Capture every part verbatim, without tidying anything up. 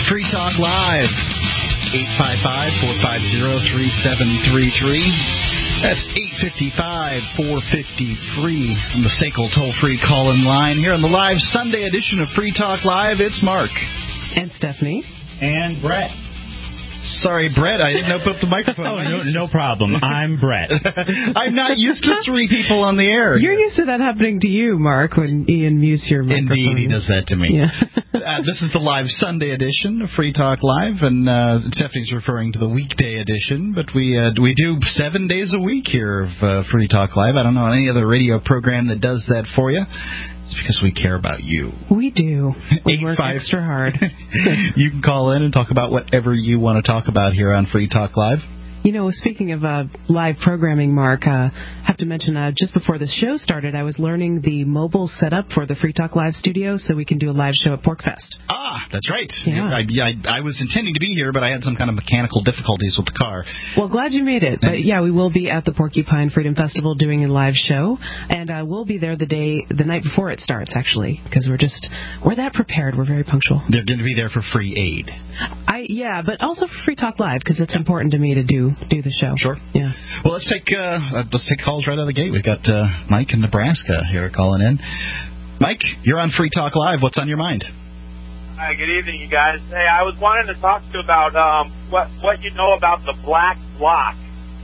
Free Talk Live, eight five five, four five zero, three seven three three. That's eight five five, four five zero, free on the S A C L toll-free call-in line. Here on the live Sunday edition of Free Talk Live, it's Mark. And Stephanie. And Brett. Sorry, Brett, I didn't open up the microphone. Oh, no, no problem. I'm Brett. I'm not used to three people on the air. You're used to that happening to you, Mark, when Ian mutes your microphone. Indeed, he does that to me. Yeah. uh, this is the live Sunday edition of Free Talk Live, and uh, Stephanie's referring to the weekday edition, but we uh, we do seven days a week here of uh, Free Talk Live. I don't know any other radio program that does that for you. It's because we care about you. We do. We work extra hard. You can call in and talk about whatever you want to talk about here on Free Talk Live. You know, speaking of uh, live programming, Mark, I uh, have to mention uh, just before the show started, I was learning the mobile setup for the Free Talk Live studio so we can do a live show at PorcFest. Ah, that's right. Yeah. I, I, I was intending to be here, but I had some kind of mechanical difficulties with the car. Well, glad you made it. But, yeah, we will be at the Porcupine Freedom Festival doing a live show, and uh, we'll be there the day, the night before it starts, actually, because we're just, we're that prepared. We're very punctual. They're going to be there for free aid. I Yeah, but also for Free Talk Live, because it's yeah. important to me to do do the show. Sure. Yeah. Well, let's take uh, let's take calls right out of the gate. We've got uh, Mike in Nebraska here calling in. Mike, you're on Free Talk Live. What's on your mind? Hi, good evening, you guys. Hey, I was wanting to talk to you about um, what what you know about the Black Bloc.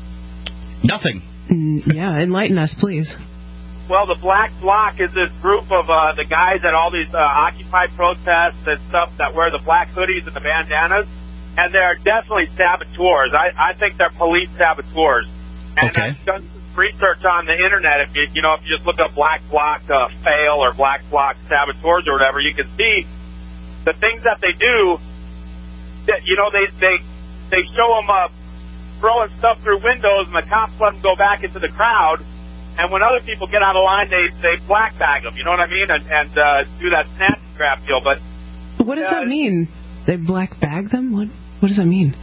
Nothing. Mm, yeah, enlighten us, please. Well, the Black Bloc is this group of uh, the guys at all these uh, Occupy protests and stuff that wear the black hoodies and the bandanas. And they're definitely saboteurs. I, I think they're police saboteurs. And okay. I've done some research on the internet. If you, you know, if you just look up Black Bloc uh, fail or Black Bloc saboteurs or whatever, you can see the things that they do. That, you know, they they they show them uh, throwing stuff through windows, and the cops let them go back into the crowd. And when other people get out of line, they they black bag them. You know what I mean? And and uh, do that snatch grab deal. But what does uh, that mean? They black bag them? What What does that mean?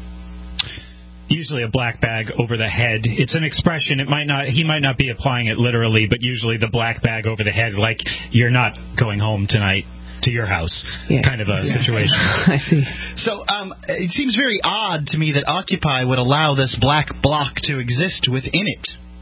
Usually a black bag over the head. It's an expression. It might not. He might not be applying it literally, but usually the black bag over the head, like you're not going home tonight to your house, yeah. kind of a yeah. situation. I see. So um, it seems very odd to me that Occupy would allow this Black Bloc to exist within it.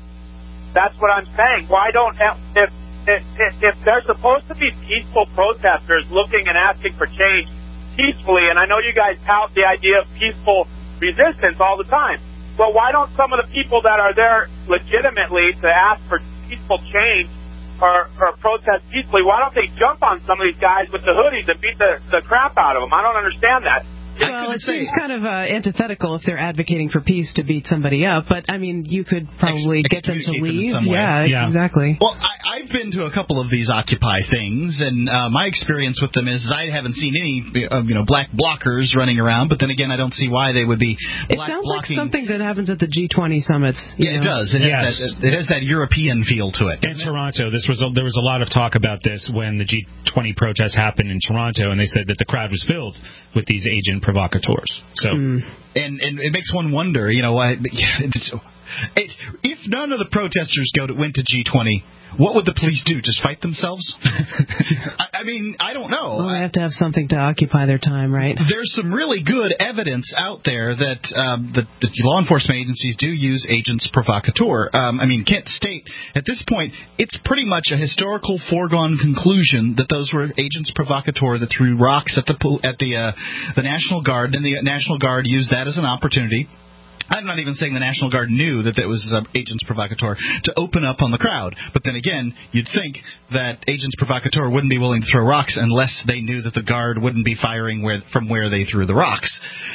That's what I'm saying. Why don't if if if, if they're supposed to be peaceful protesters looking and asking for change peacefully, and I know you guys tout the idea of peaceful resistance all the time, but why don't some of the people that are there legitimately to ask for peaceful change or, or protest peacefully, why don't they jump on some of these guys with the hoodies and beat the, the crap out of them? I don't understand that. Well, it seems kind of uh, antithetical if they're advocating for peace to beat somebody up, but, I mean, you could probably Ex- get them to leave. Them yeah, yeah, exactly. Well, I, I've been to a couple of these Occupy things, and uh, my experience with them is, is I haven't seen any uh, you know, black blockers running around, but then again, I don't see why they would be black It sounds blocking. like something that happens at the G twenty summits. Yeah, know? It does. It, yes. has that, it has that European feel to it. In Toronto, this was a, there was a lot of talk about this when the G twenty protests happened in Toronto, and they said that the crowd was filled with these agent provocateurs. So, mm. and and it makes one wonder, you know, why it's, it, if none of the protesters go to, went to G twenty, what would the police do? Just fight themselves? I, I mean, I don't know. Well, they have to have something to occupy their time, right? There's some really good evidence out there that um, the, the law enforcement agencies do use agents provocateur. Um, I mean, Kent State, at this point, it's pretty much a historical foregone conclusion that those were agents provocateur that threw rocks at the at the uh, the National Guard, and the National Guard used that as an opportunity. I'm not even saying the National Guard knew that it was uh, agents provocateur to open up on the crowd. But then again, you'd think that agents provocateur wouldn't be willing to throw rocks unless they knew that the Guard wouldn't be firing where, from where they threw the rocks.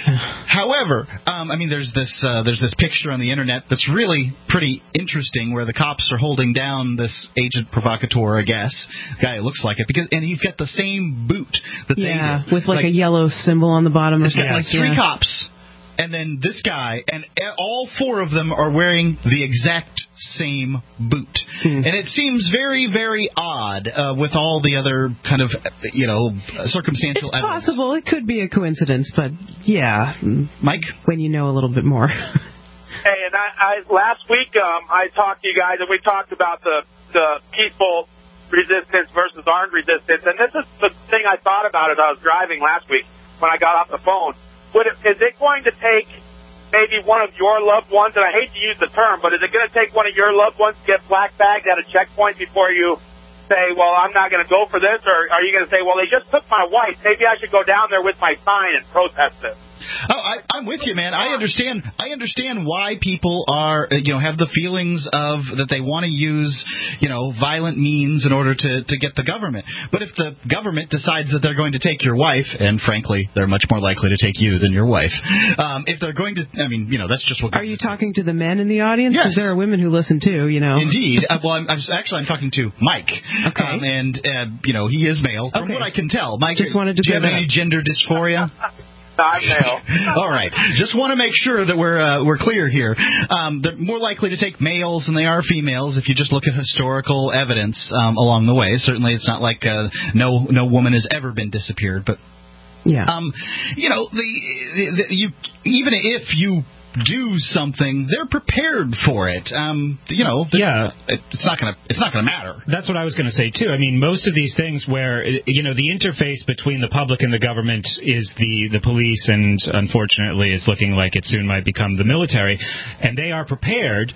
However, um, I mean, there's this uh, there's this picture on the internet that's really pretty interesting where the cops are holding down this agent provocateur, I guess. Guy looks like it, because and he's got the same boot that yeah, they did. with like, like a yellow symbol on the bottom. It's got yeah. like three yeah. cops. And then this guy, and all four of them are wearing the exact same boot. Hmm. And it seems very, very odd uh, with all the other kind of, you know, circumstantial it's evidence. It's possible. It could be a coincidence, but yeah. Mike? When you know a little bit more. Hey, and I, I last week um, I talked to you guys, and we talked about the, the peaceful resistance versus armed resistance. And this is the thing I thought about as I was driving last week. when I got off the phone. Would it, is it going to take maybe one of your loved ones, and I hate to use the term, but is it going to take one of your loved ones to get black bagged at a checkpoint before you say, well, I'm not going to go for this? Or are you going to say, well, they just took my wife, maybe I should go down there with my sign and protest it? Oh, I, I'm with you, man. I understand. I understand why people are, you know, have the feelings of that they want to use, you know, violent means in order to, to get the government. But if the government decides that they're going to take your wife, and frankly, they're much more likely to take you than your wife. Um, if they're going to, I mean, you know, that's just what. Are you talking to the men in the audience? Yes. Because there are women who listen too, you know. Indeed. Uh, well, I'm, I'm actually I'm talking to Mike. Okay. Um, and uh, you know, he is male. From okay. what I can tell, Mike. Just wanted to do you have that any up. gender dysphoria? I'm male. All right. Just want to make sure that we're uh, we're clear here. Um, they're more likely to take males than they are females if you just look at historical evidence um, along the way. Certainly, it's not like uh, no no woman has ever been disappeared, but yeah. Um, you know, the, the, the you even if you do something, they're prepared for it. Um, you know, yeah, it's not gonna it's not gonna matter. That's what I was going to say too. I mean, most of these things where you know the interface between the public and the government is the the police, and unfortunately, it's looking like it soon might become the military, and they are prepared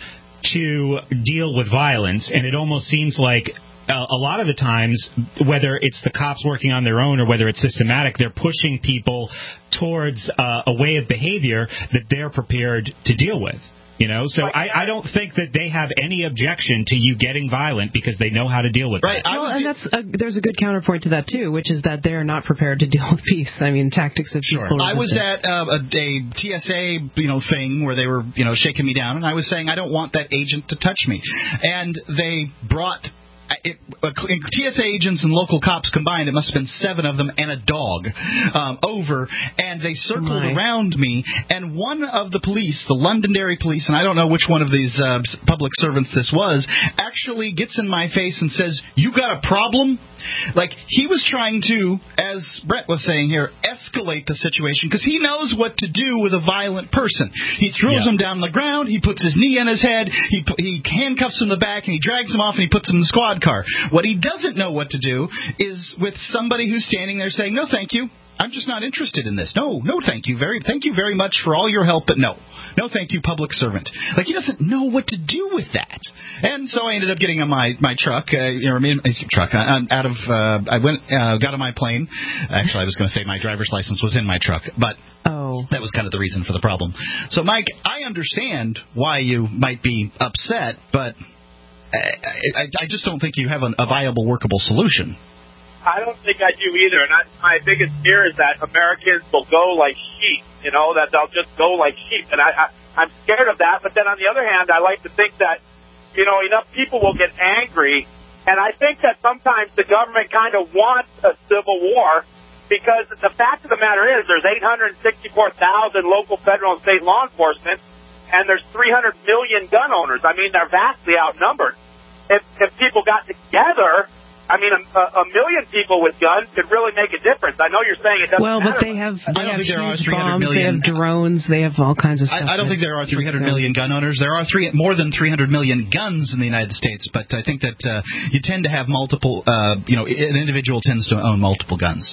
to deal with violence, and it almost seems like. Uh, a lot of the times, whether it's the cops working on their own or whether it's systematic, they're pushing people towards uh, a way of behavior that they're prepared to deal with. You know, so I, I don't think that they have any objection to you getting violent because they know how to deal with right. it. Well, and that's a, there's a good counterpoint to that too, which is that they're not prepared to deal with peace. I mean, tactics of sure. peaceful I was resistance. at uh, a, a T S A, you know, thing where they were, you know, shaking me down, and I was saying I don't want that agent to touch me, and they brought. It, uh, T S A agents and local cops combined, it must have been seven of them and a dog um, over, and they circled My. around me, and one of the police, the Londonderry police, and I don't know which one of these uh, public servants this was, actually gets in my face and says, "You got a problem?" Like, he was trying to, as Brett was saying here, escalate the situation, because he knows what to do with a violent person. He throws yeah. him down on the ground, he puts his knee on his head, he he handcuffs him in the back, and he drags him off, and he puts him in the squad car. What he doesn't know what to do is with somebody who's standing there saying, "No, thank you. I'm just not interested in this. No, no, thank you. Very, thank you very much for all your help, but no. No, thank you, public servant." Like, he doesn't know what to do with that. And so I ended up getting on my, my truck, uh, you know, my truck, uh, out of, uh, I went, uh, got on my plane. Actually, I was going to say my driver's license was in my truck, but oh. that was kind of the reason for the problem. So, Mike, I understand why you might be upset, but I, I, I just don't think you have an, a viable, workable solution. I don't think I do either, and I, my biggest fear is that Americans will go like sheep, you know, that they'll just go like sheep, and I, I, I'm scared of that, but then on the other hand, I like to think that, you know, enough people will get angry, and I think that sometimes the government kind of wants a civil war, because the fact of the matter is there's eight hundred sixty-four thousand local, federal, and state law enforcement, and there's three hundred million gun owners. I mean, they're vastly outnumbered. If, if people got together, I mean, a, a million people with guns could really make a difference. I know you're saying it doesn't well, matter. Well, but they have, they I don't have think there are huge three hundred bombs, million. they have drones, they have all kinds of stuff. I, I don't think there are three hundred million gun owners. There are three, more than three hundred million guns in the United States, but I think that uh, you tend to have multiple, uh, you know, an individual tends to own multiple guns.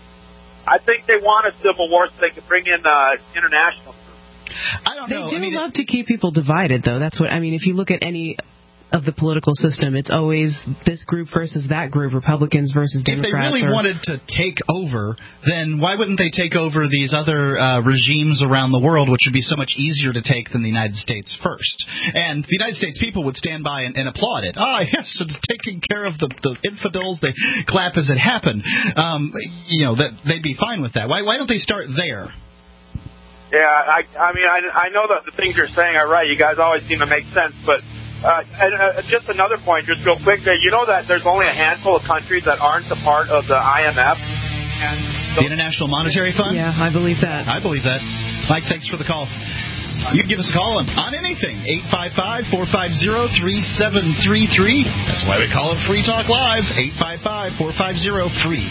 I think they want a civil war so they can bring in uh, international troops. I don't they know. do I mean, love to keep people divided, though. That's what I mean. If you look at any of the political system, it's always this group versus that group, Republicans versus Democrats. If they really or, wanted to take over, then why wouldn't they take over these other uh, regimes around the world, which would be so much easier to take than the United States first? And the United States people would stand by and, and applaud it. Ah, yes, it's taking care of the, the infidels. They clap as it happened. Um, you know, that they'd be fine with that. Why, why don't they start there? Yeah, I, I mean, I, I know that the things you're saying are right. You guys always seem to make sense, but Uh, and uh, just another point, just real quick, uh, you know that there's only a handful of countries that aren't a part of the I M F? And the International Monetary Fund? Yeah, I believe that. I believe that. Mike, thanks for the call. You can give us a call on, on anything, eight five five, four five zero, three seven three three. That's why we call it Free Talk Live, eight five five, four five zero, free.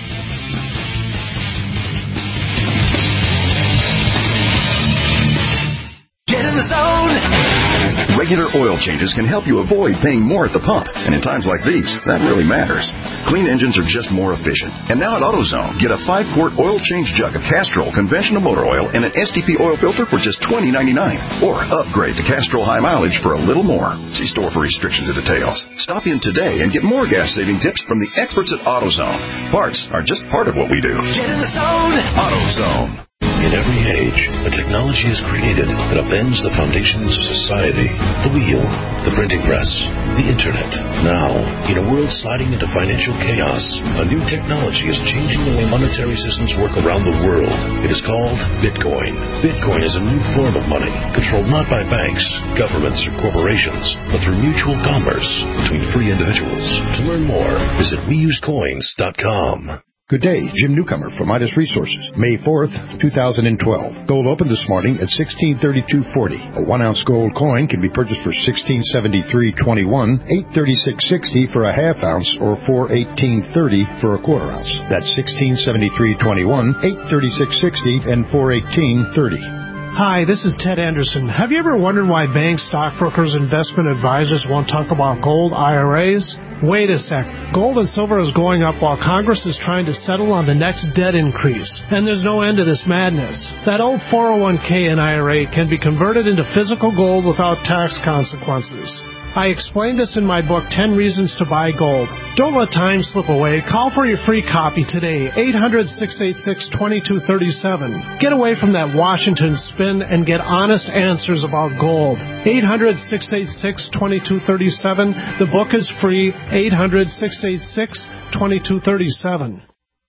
Get in the zone. Regular oil changes can help you avoid paying more at the pump, and in times like these, that really matters. Clean engines are just more efficient. And now at AutoZone, get a five-quart oil change jug of Castrol conventional motor oil and an S T P oil filter for just twenty ninety-nine. Or upgrade to Castrol High Mileage for a little more. See store for restrictions and details. Stop in today and get more gas-saving tips from the experts at AutoZone. Parts are just part of what we do. Get in the zone! AutoZone. In every age, a technology is created that upends the foundations of society. The wheel, the printing press, the internet. Now, in a world sliding into financial chaos, a new technology is changing the way monetary systems work around the world. It is called Bitcoin. Bitcoin is a new form of money, controlled not by banks, governments, or corporations, but through mutual commerce between free individuals. To learn more, visit we use coins dot com. Good day, Jim Newcomer from Midas Resources. May fourth, two thousand twelve. Gold opened this morning at sixteen thirty-two forty. A one-ounce gold coin can be purchased for sixteen seventy-three twenty-one, eight thirty-six sixty for a half ounce, or four eighteen thirty for a quarter ounce. That's sixteen seventy-three twenty-one, eight thirty-six sixty, and four eighteen thirty. Hi, this is Ted Anderson. Have you ever wondered why banks, stockbrokers, investment advisors won't talk about gold I R As? Wait a sec. Gold and silver is going up while Congress is trying to settle on the next debt increase. And there's no end to this madness. That old four oh one k and I R A can be converted into physical gold without tax consequences. I explained this in my book, ten Reasons to Buy Gold. Don't let time slip away. Call for your free copy today, eight hundred, six eight six, two two three seven. Get away from that Washington spin and get honest answers about gold. eight hundred, six eight six, two two three seven. The book is free, eight hundred, six eight six, two two three seven.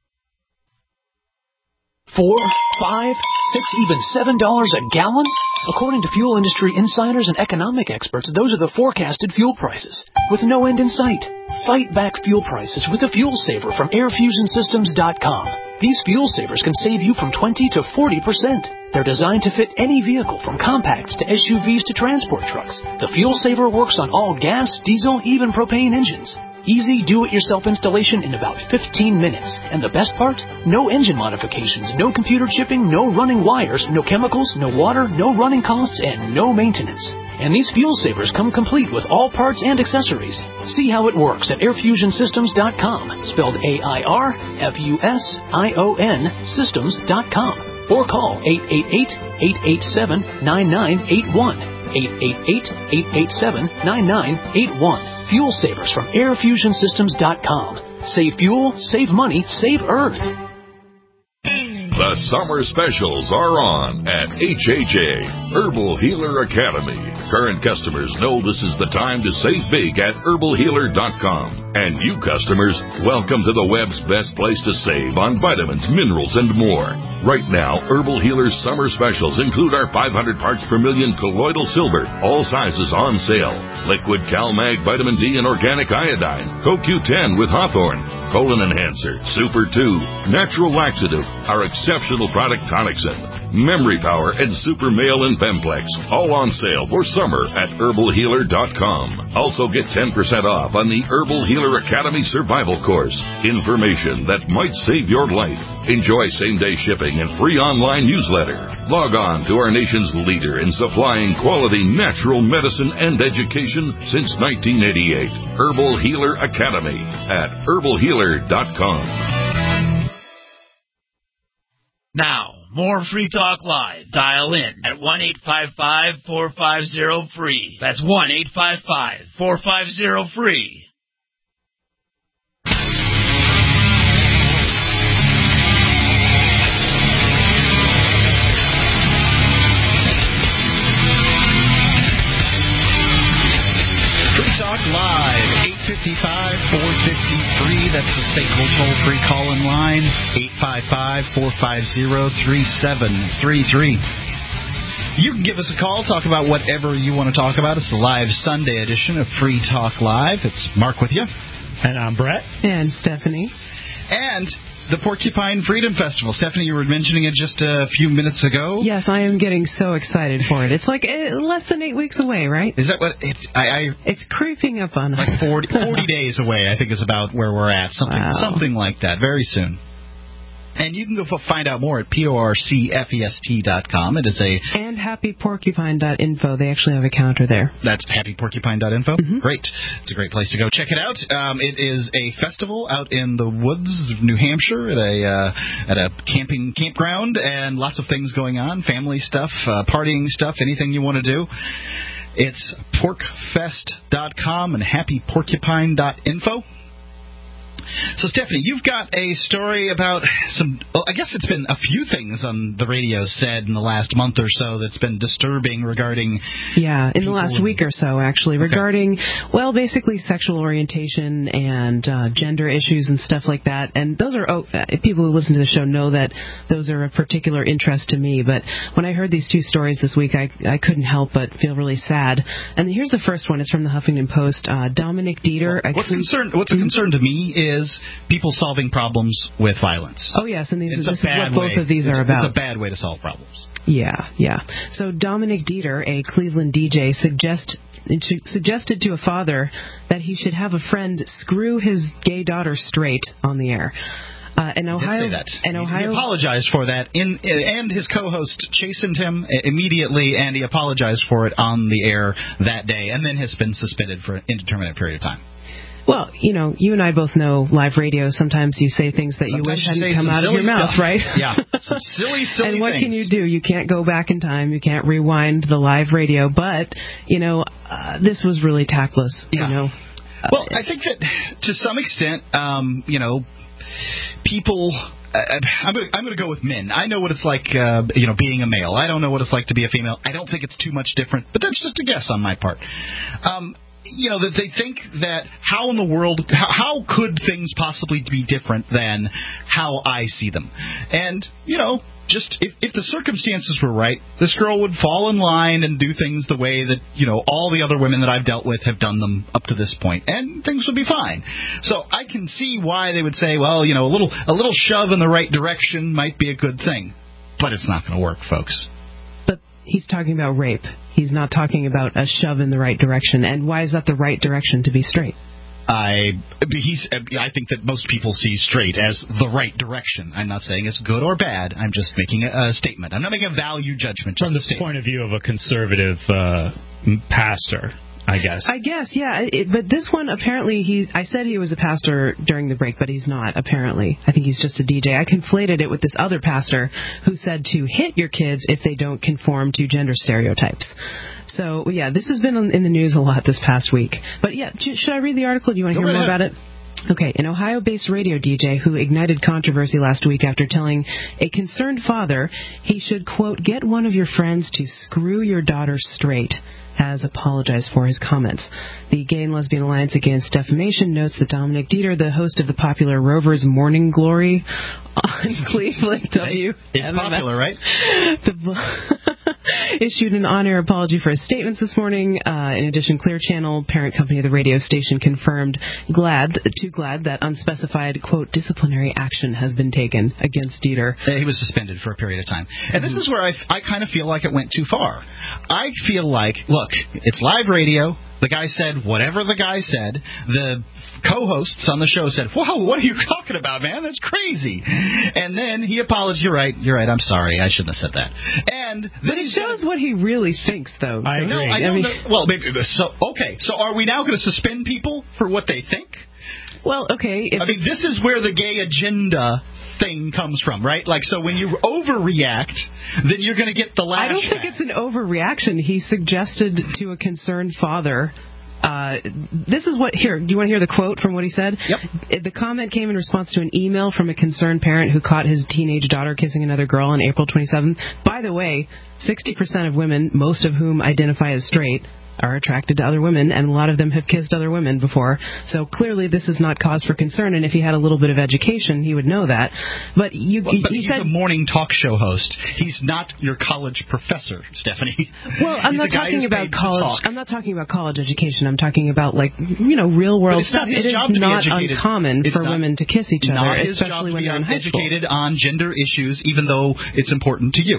Four, five, six, even seven dollars a gallon? According to fuel industry insiders and economic experts, those are the forecasted fuel prices, with no end in sight. Fight back fuel prices with a fuel saver from air fusion systems dot com. These fuel savers can save you from twenty to forty percent. They're designed to fit any vehicle, from compacts to S U Vs to transport trucks. The fuel saver works on all gas, diesel, even propane engines. Easy do-it-yourself installation in about fifteen minutes. And the best part? No engine modifications, no computer chipping, no running wires, no chemicals, no water, no running costs, and no maintenance. And these fuel savers come complete with all parts and accessories. See how it works at air fusion systems dot com, spelled A I R F U S I O N systems dot com. Or call eight eight eight, eight eight seven, nine nine eight one. eight eight eight, eight eight seven, nine nine eight one. Fuel savers from air fusion systems dot com. Save fuel, save money, save Earth. The summer specials are on at H H A, Herbal Healer Academy. Current customers know this is the time to save big at herbal healer dot com. And new customers, welcome to the web's best place to save on vitamins, minerals, and more. Right now, Herbal Healer's summer specials include our five hundred parts per million colloidal silver, all sizes on sale. Liquid CalMag Vitamin D and Organic Iodine, Co Q ten with Hawthorne, Colon Enhancer, Super two, Natural Laxative, our exceptional product Tonicsyn, Memory Power, and Super Male and Femplex, all on sale for summer at herbal healer dot com. Also get ten percent off on the Herbal Healer Academy Survival Course. Information that might save your life. Enjoy same-day shipping and free online newsletter. Log on to our nation's leader in supplying quality natural medicine and education since nineteen eighty-eight. Herbal Healer Academy at herbal healer dot com. Now, more Free Talk Live. Dial in at one eight five five, four five zero, free. That's one eight five five, four five zero, free. Free Talk Live, eight five five, four five three. That's the S A C L toll-free call-in line, eight five five, four five zero, three seven three three. You can give us a call, talk about whatever you want to talk about. It's the live Sunday edition of Free Talk Live. It's Mark with you. And I'm Brett. And Stephanie. And the Porcupine Freedom Festival. Stephanie, you were mentioning it just a few minutes ago. Yes, I am getting so excited for it. It's like uh, less than eight weeks away, right? Is that what it's? I, I it's creeping up on us. Like forty, forty days away, I think, is about where we're at. Something, wow. something like that. Very soon. And you can go find out more at porcfest dot com. It is a... And happy porcupine dot info. They actually have a counter there. That's happy porcupine dot info? Mm-hmm. Great. It's a great place to go. Check it out. Um, it is a festival out in the woods of New Hampshire at a uh, at a camping campground, and lots of things going on, family stuff, uh, partying stuff, anything you want to do. It's porcfest dot com and happy porcupine dot info. So, Stephanie, you've got a story about some, well, I guess it's been a few things on the radio said in the last month or so that's been disturbing regarding... Yeah, in the last week or so, actually, okay. regarding, well, basically sexual orientation and uh, gender issues and stuff like that. And those are, oh, people who listen to the show know that those are of particular interest to me. But when I heard these two stories this week, I, I couldn't help but feel really sad. And here's the first one. It's from the Huffington Post. Uh, Dominic Dieter... Well, what's, concern, what's a concern to me is people solving problems with violence. Oh, yes, and these, this is what both way. of these it's, are about. It's a bad way to solve problems. Yeah, yeah. So Dominic Dieter, a Cleveland D J, suggest, suggested to a father that he should have a friend screw his gay daughter straight on the air. Uh, in Ohio, he did say that. In Ohio, he apologized for that, in, and his co-host chastened him immediately, and he apologized for it on the air that day, and then has been suspended for an indeterminate period of time. Well, you know, you and I both know live radio. Sometimes you say things that Sometimes you wish you hadn't come out of your stuff. mouth, right? Yeah, some silly, silly And what things. can you do? You can't go back in time. You can't rewind the live radio. But, you know, uh, this was really tactless, yeah. you know. Well, I think that to some extent, um, you know, people... Uh, I'm going I'm to go with men. I know what it's like, uh, you know, being a male. I don't know what it's like to be a female. I don't think it's too much different, but that's just a guess on my part. Um, you know, that they think that how in the world, how, how could things possibly be different than how I see them? And, you know, just if, if the circumstances were right, this girl would fall in line and do things the way that, you know, all the other women that I've dealt with have done them up to this point, and things would be fine. So I can see why they would say, well, you know, a little a little shove in the right direction might be a good thing, but it's not going to work, folks. But he's talking about rape. He's not talking about a shove in the right direction. And why is that the right direction to be straight? I he's I think that most people see straight as the right direction. I'm not saying it's good or bad. I'm just making a, a statement. I'm not making a value judgment. From the point of view of a conservative uh, pastor, I guess. I guess, yeah. It, but this one, apparently, he. I said he was a pastor during the break, but he's not, apparently. I think he's just a D J. I conflated it with this other pastor who said to hit your kids if they don't conform to gender stereotypes. So, yeah, this has been in the news a lot this past week. But, yeah, should I read the article? Do you want to hear more about it? Okay, an Ohio-based radio D J who ignited controversy last week after telling a concerned father he should, quote, get one of your friends to screw your daughter straight, has apologized for his comments. The Gay and Lesbian Alliance Against Defamation notes that Dominic Dieter, the host of the popular Rover's Morning Glory on Cleveland W. It's popular, right? issued an on-air apology for his statements this morning. Uh, in addition, Clear Channel, parent company of the radio station, confirmed glad, too glad that unspecified, quote, disciplinary action has been taken against Dieter. He was suspended for a period of time. And this is where I, I kind of feel like it went too far. I feel like, look, it's live radio. The guy said whatever the guy said. The co-hosts on the show said, whoa, what are you talking about, man? That's crazy. And then he apologized. You're right. You're right. I'm sorry. I shouldn't have said that. And But it shows gonna... what he really thinks, though. I agree. No, I don't know. Well, maybe, so, okay. So are we now going to suspend people for what they think? Well, okay. If I mean, this is where the gay agenda thing comes from, right? Like, so when you overreact, then you're going to get the lash I don't think back. it's an overreaction. He suggested to a concerned father... Uh, this is what, here, do you want to hear the quote from what he said? Yep. The comment came in response to an email from a concerned parent who caught his teenage daughter kissing another girl on April twenty-seventh. By the way, sixty percent of women, most of whom identify as straight, are attracted to other women, and a lot of them have kissed other women before. So clearly this is not cause for concern, and if he had a little bit of education, he would know that. But you, well, but he he's said, a morning talk show host. He's not your college professor, Stephanie. Well, I'm He's not a guy talking who's about paid to college. talk. I'm not talking about college education. I'm talking about, like, you know, real world But it's stuff. not his It is job to be not educated. uncommon It's for not- women to kiss each other, Not his especially job to when be they're in high school. educated on gender issues, even though it's important to you.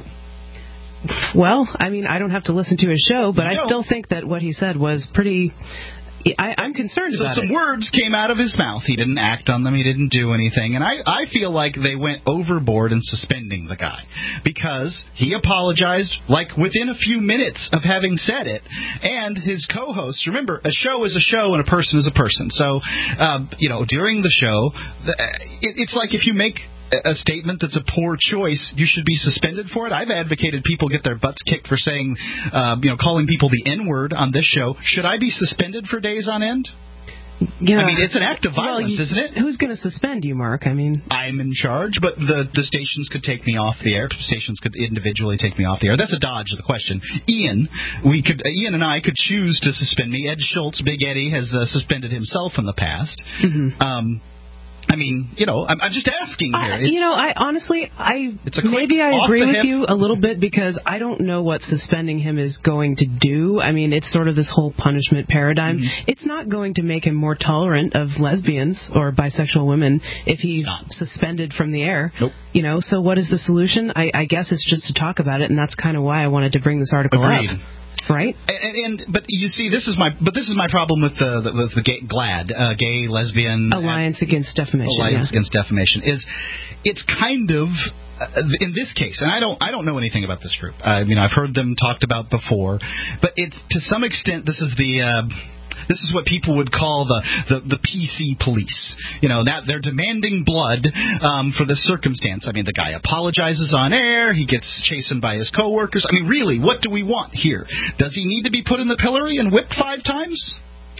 Well, I mean, I don't have to listen to his show, but No. I still think that what he said was pretty, I, I'm concerned so about some it. words came out of his mouth. He didn't act on them. He didn't do anything. And I, I feel like they went overboard in suspending the guy because he apologized like within a few minutes of having said it. And his co-hosts, remember, a show is a show and a person is a person. So, um, you know, during the show, it, it's like if you make a statement that's a poor choice, you should be suspended for it. I've advocated people get their butts kicked for saying, uh, you know, calling people the N-word on this show. Should I be suspended for days on end? Yeah. I mean, it's an act of violence, well, you, isn't it? Who's going to suspend you, Mark? I mean, I'm in charge, but the, the stations could take me off the air. Stations could individually take me off the air. That's a dodge of the question. Ian, we could, uh, Ian and I could choose to suspend me. Ed Schultz, Big Eddie, has uh, suspended himself in the past. Mm-hmm. Um, I mean, you know, I'm, I'm just asking here. I, you know, I honestly, I it's a quick, maybe I agree with hip. you a little bit because I don't know what suspending him is going to do. I mean, it's sort of this whole punishment paradigm. Mm-hmm. It's not going to make him more tolerant of lesbians or bisexual women if he's not suspended from the air. Nope. You know, so what is the solution? I, I guess it's just to talk about it, and that's kind of why I wanted to bring this article Agreed. up. Right, and, and but you see, this is my but this is my problem with the, the with the gay, GLAAD, uh, Gay Lesbian Alliance uh, Against Defamation. Alliance yeah. Against Defamation is it's kind of uh, in this case, and I don't I don't know anything about this group. I mean, I've heard them talked about before, but it's to some extent this is the. Uh, This is what people would call the, the, the P C police. You know, that they're demanding blood um, for this circumstance. I mean, the guy apologizes on air. He gets chastened by his coworkers. I mean, really, what do we want here? Does he need to be put in the pillory and whipped five times?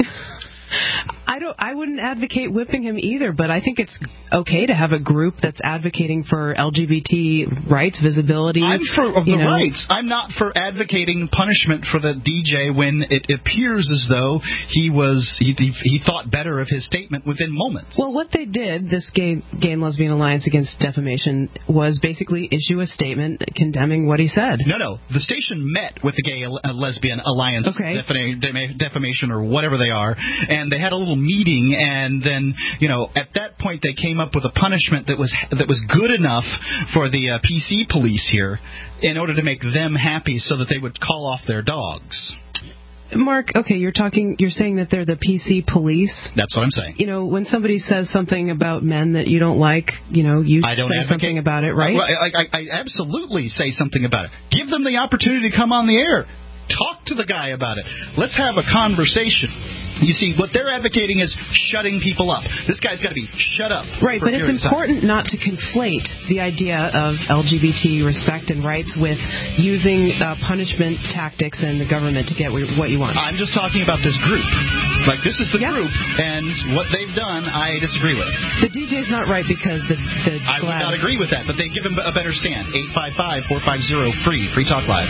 I don't. I wouldn't advocate whipping him either, but I think it's okay to have a group that's advocating for L G B T rights, visibility. I'm for of the know. rights. I'm not for advocating punishment for the D J when it appears as though he was he, he, he thought better of his statement within moments. Well, what they did, this Gay, Gay and Lesbian Alliance Against Defamation, was basically issue a statement condemning what he said. No, no. The station met with the Gay uh, Lesbian Alliance okay. defam- defamation or whatever they are, and they had a little meeting, and then, you know, at that point they came up with a punishment that was that was good enough for the uh, P C police here in order to make them happy so that they would call off their dogs. Mark, okay, you're talking, you're saying that they're the P C police. That's what I'm saying. You know, when somebody says something about men that you don't like, you know, you I don't say advocate. something about it, right? I, I, I absolutely say something about it. Give them the opportunity to come on the air. Talk to the guy about it. Let's have a conversation. You see, what they're advocating is shutting people up. This guy's got to be shut up. Right, but it's important not to conflate the idea of L G B T respect and rights with using uh, punishment tactics and the government to get what you want. I'm just talking about this group. Like, this is the yeah. group, and what they've done, I disagree with. The D J's not right because the... the I would not agree with that, but they give him a better stand. eight five five, four five zero, free. Free Talk Live.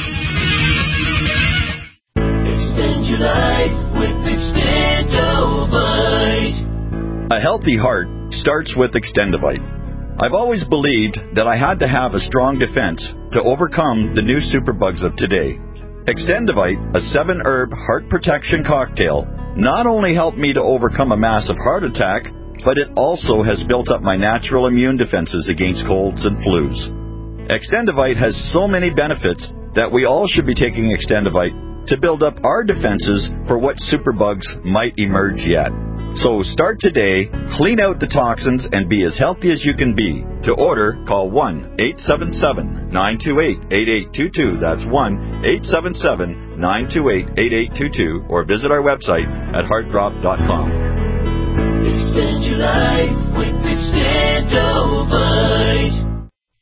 Extend your life with Extendovite. A healthy heart starts with Extendovite. I've always believed that I had to have a strong defense to overcome the new superbugs of today. Extendovite, a seven-herb heart protection cocktail, not only helped me to overcome a massive heart attack, but it also has built up my natural immune defenses against colds and flus. Extendovite has so many benefits that we all should be taking Extendovite to build up our defenses for what superbugs might emerge yet. So start today, clean out the toxins, and be as healthy as you can be. To order, call one eight seven seven, nine two eight, eight eight two two. That's one eight seven seven, nine two eight, eight eight two two, or visit our website at heart drop dot com. Extend your life with Extendovite.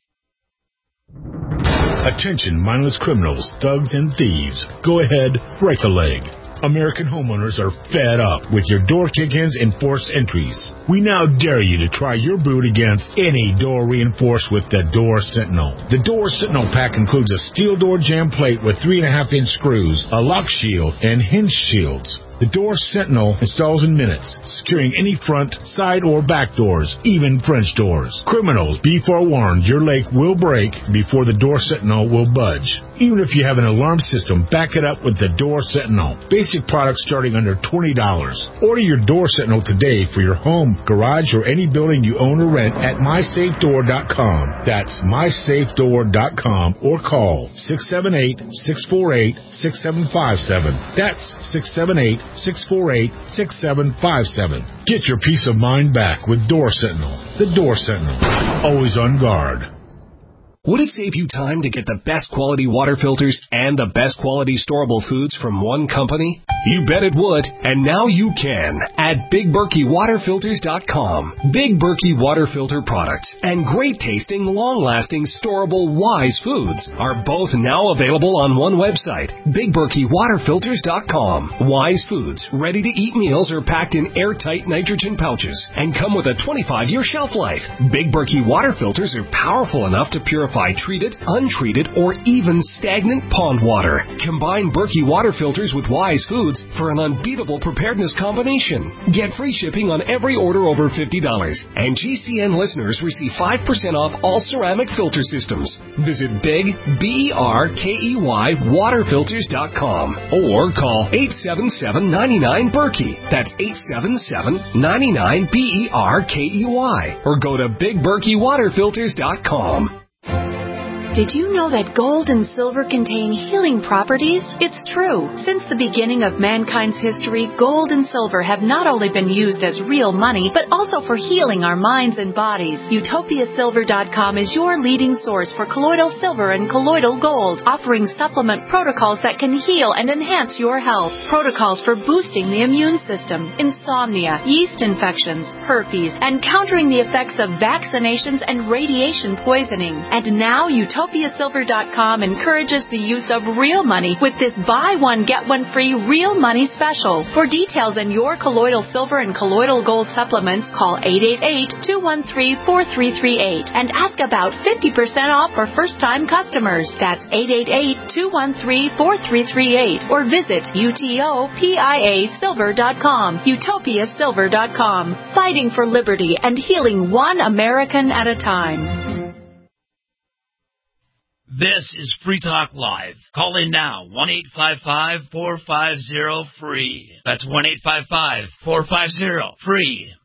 Attention, mindless criminals, thugs, and thieves. Go ahead, break a leg. American homeowners are fed up with your door kick-ins and forced entries. We now dare you to try your boot against any door reinforced with the Door Sentinel. The Door Sentinel pack includes a steel door jamb plate with three and a half inch screws, a lock shield, and hinge shields. The Door Sentinel installs in minutes, securing any front, side, or back doors, even French doors. Criminals, be forewarned, your leg will break before the Door Sentinel will budge. Even if you have an alarm system, back it up with the Door Sentinel. Basic basic products starting under twenty dollars. Order your Door Sentinel today for your home, garage, or any building you own or rent at my safe door dot com. That's my safe door dot com or call six seven eight, six four eight, six seven five seven. That's six seven eight, six four eight, six seven five seven. Get your peace of mind back with Door Sentinel. The Door Sentinel. Always on guard. Would it save you time to get the best quality water filters and the best quality storable foods from one company? You bet it would, and now you can at Big Berkey Water Filters dot com. Big Berkey Water Filter products and great tasting, long-lasting, storable Wise foods are both now available on one website, Big Berkey Water Filters dot com. Wise foods, ready-to-eat meals are packed in airtight nitrogen pouches and come with a twenty-five year shelf life. Big Berkey Water Filters are powerful enough to purify treated, untreated, or even stagnant pond water. Combine Berkey water filters with Wise foods for an unbeatable preparedness combination. Get free shipping on every order over fifty dollars. And G C N listeners receive five percent off all ceramic filter systems. Visit Big, B E R K E Y, water filters dot com or call eight seven seven, nine nine, Berkey. That's eight seven seven, nine nine, B E R K E Y. Or go to Big Berkey Water Filters dot com. Did you know that gold and silver contain healing properties? It's true. Since the beginning of mankind's history, gold and silver have not only been used as real money, but also for healing our minds and bodies. Utopia Silver dot com is your leading source for colloidal silver and colloidal gold, offering supplement protocols that can heal and enhance your health. Protocols for boosting the immune system, insomnia, yeast infections, herpes, and countering the effects of vaccinations and radiation poisoning. And now Utopia Utopia Silver dot com encourages the use of real money with this buy one, get one free real money special. For details on your colloidal silver and colloidal gold supplements, call eight eight eight, two one three, four three three eight and ask about fifty percent off for first-time customers. That's eight eight eight, two one three, four three three eight or visit Utopia Silver dot com. Utopia Silver dot com. Fighting for liberty and healing one American at a time. This is Free Talk Live. Call in now, one eight five five, four five zero, free. That's one eight five five, four five zero, free.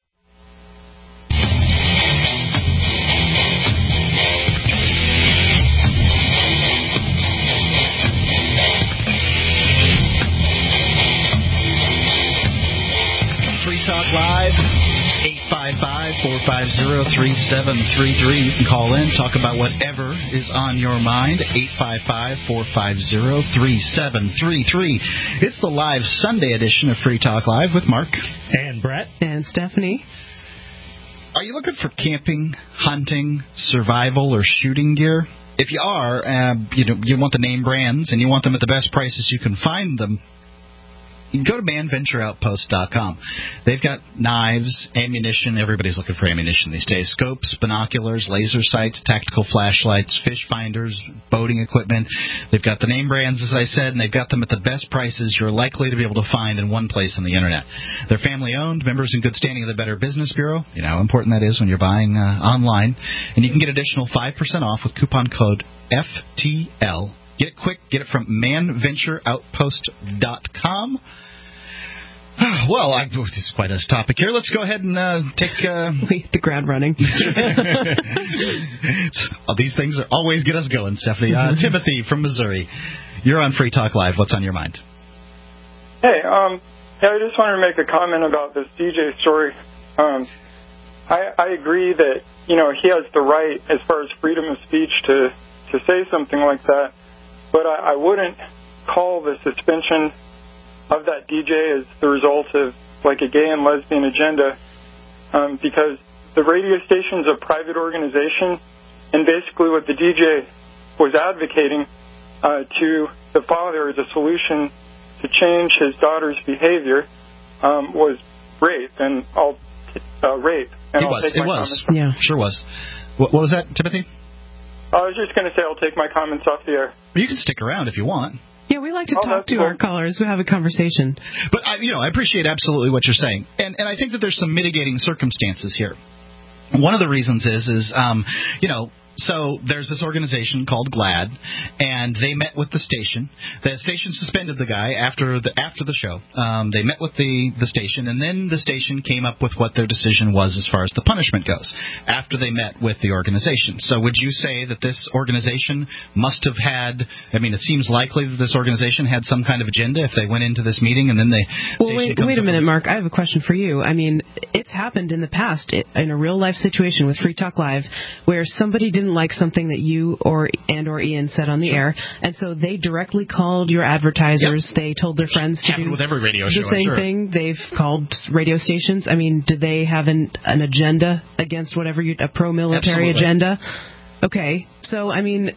Free Talk Live. eight five five, four five zero, three seven three three. You can call in, talk about whatever is on your mind. eight five five, four five zero, three seven three three. It's the live Sunday edition of Free Talk Live with Mark. And Brett. And Stephanie. Are you looking for camping, hunting, survival, or shooting gear? If you are, uh, you know, you want the name brands and you want them at the best prices you can find them, you can go to man venture outpost dot com. They've got knives, ammunition. Everybody's looking for ammunition these days. Scopes, binoculars, laser sights, tactical flashlights, fish finders, boating equipment. They've got the name brands, as I said, and they've got them at the best prices you're likely to be able to find in one place on the Internet. They're family-owned, members in good standing of the Better Business Bureau. You know how important that is when you're buying uh, online. And you can get additional five percent off with coupon code F T L. Get it quick. Get it from man venture outpost dot com. Well, I, this is quite a topic here. Let's go ahead and uh, take... Uh, we hit the ground running. Well, these things are always get us going, Stephanie. Uh, Timothy from Missouri. You're on Free Talk Live. What's on your mind? Hey, um, yeah, I just wanted to make a comment about this D J story. Um, I, I agree that, you know, he has the right, as far as freedom of speech, to, to say something like that. But I, I wouldn't call the suspension of that D J as the result of, like, a gay and lesbian agenda, um, because the radio station's a private organization, and basically what the D J was advocating uh, to the father as a solution to change his daughter's behavior um, was rape, and I'll uh, rape. And it I'll was. take It my was. comments. Yeah, sure was. What, what was that, Timothy? I was just going to say I'll take my comments off the air. You can stick around if you want. Yeah, we like to oh, talk to cool. our callers. We have a conversation. But, I, you know, I appreciate absolutely what you're saying. And, and I think that there's some mitigating circumstances here. One of the reasons is, is um, you know, so there's this organization called GLAAD, and they met with the station. The station suspended the guy after the after the show. Um, they met with the, the station, and then the station came up with what their decision was as far as the punishment goes after they met with the organization. So would you say that this organization must have had, I mean, it seems likely that this organization had some kind of agenda if they went into this meeting and then they... Well, wait, wait a minute, Mark. I have a question for you. I mean, it's happened in the past in a real-life situation with Free Talk Live where somebody didn't like something that you or and or Ian said on the sure. air, and so they directly called your advertisers. Yep. They told their friends to do with every radio the show, same sure. thing. They've called radio stations. I mean, did they have an, an agenda against whatever you, a pro-military Absolutely. agenda? Okay, so I mean,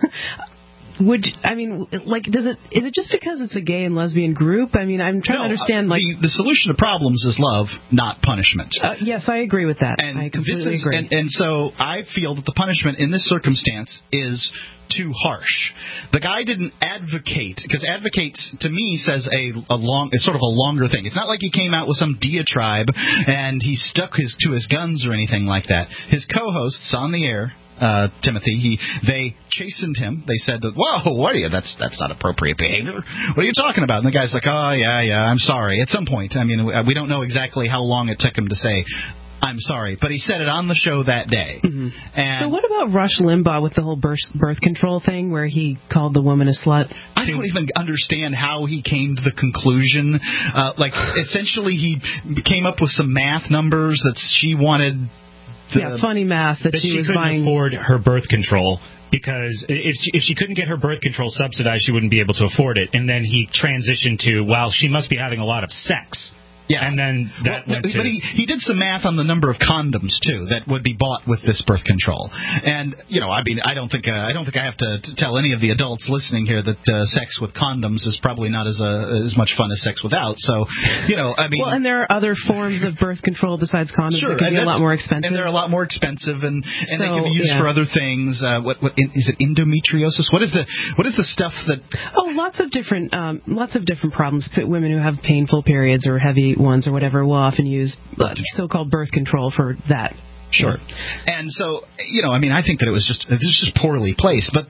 would I mean, like, does it is it just because it's a gay and lesbian group? I mean, I'm trying no, to understand. Uh, like, the, the solution to problems is love, not punishment. Uh, yes, I agree with that. And I completely this is, agree. And, and so I feel that the punishment in this circumstance is too harsh. The guy didn't advocate, because advocates to me says a, a long, it's sort of a longer thing. It's not like he came out with some diatribe and he stuck his to his guns or anything like that. His co-hosts on the air, uh, Timothy, he they chastened him. They said that, whoa, what are you? That's that's not appropriate behavior. What are you talking about? And the guy's like, oh yeah, yeah, I'm sorry. At some point, I mean, we don't know exactly how long it took him to say, I'm sorry, but he said it on the show that day. Mm-hmm. And so what about Rush Limbaugh with the whole birth, birth control thing where he called the woman a slut? I don't even understand how he came to the conclusion. Uh, like, essentially, he came up with some math numbers that she wanted. The, yeah, funny math that, that she, she was couldn't buying. afford her birth control. Because if she, if she couldn't get her birth control subsidized, she wouldn't be able to afford it. And then he transitioned to, well, she must be having a lot of sex. Yeah. And then that well, went to... But he, he did some math on the number of condoms, too, that would be bought with this birth control. And, you know, I mean, I don't think uh, I don't think I have to, to tell any of the adults listening here that uh, sex with condoms is probably not as uh, as much fun as sex without. So, you know, I mean... Well, and there are other forms of birth control besides condoms sure, that can be a lot more expensive. And they're a lot more expensive, and, and so, they can be used yeah. for other things. Uh, what what is it, endometriosis? What is the what is the stuff that... Oh, lots of different um, lots of different problems. Women who have painful periods or heavy ones or whatever will often use uh, so-called birth control for that. Sure. And so, you know, I mean, I think that it was just it was just poorly placed, but.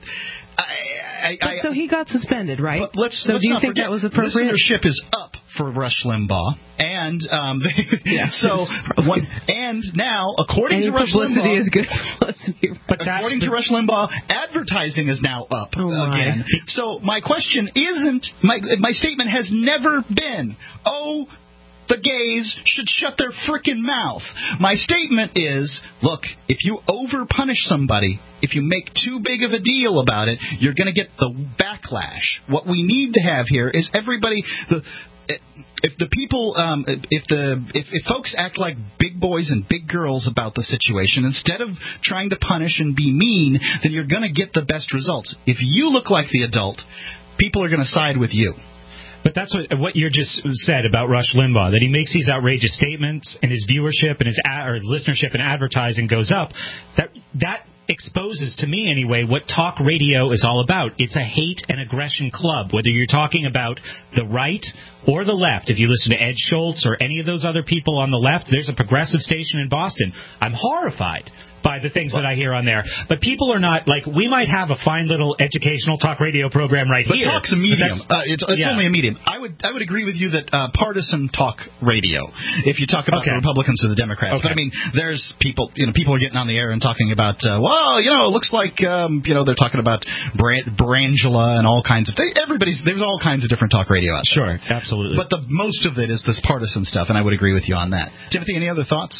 I, I, but I, so he got suspended, right? But let's, so let's do you not think forget, that was appropriate? Listenership is up for Rush Limbaugh, and um, yeah, so one, and now according Any to Rush publicity Limbaugh, is good publicity. But according to Rush Limbaugh, advertising is now up oh again. So my question isn't my my statement has never been, oh, the gays should shut their frickin' mouth. My statement is, look, if you over-punish somebody, if you make too big of a deal about it, you're going to get the backlash. What we need to have here is everybody... the If the people, um, if the if, if folks act like big boys and big girls about the situation, instead of trying to punish and be mean, then you're going to get the best results. If you look like the adult, people are going to side with you. But that's what what you just said about Rush Limbaugh, that he makes these outrageous statements and his viewership and his, ad, or his listenership and advertising goes up. That that exposes, to me anyway, what talk radio is all about. It's a hate and aggression club, whether you're talking about the right or the left. If you listen to Ed Schultz or any of those other people on the left, there's a progressive station in Boston. I'm horrified by the things that I hear on there. But people are not, like, we might have a fine little educational talk radio program right but here. But talk's a medium. Uh, it's it's yeah. only a medium. I would I would agree with you that uh, partisan talk radio, if you talk about okay. the Republicans or the Democrats. Okay. But, I mean, there's people, you know, people are getting on the air and talking about, uh, well, you know, it looks like, um, you know, they're talking about Brand, Brangela and all kinds of things. Everybody's, there's all kinds of different talk radio out Sure, there. absolutely. But the most of it is this partisan stuff, and I would agree with you on that. Timothy, any other thoughts?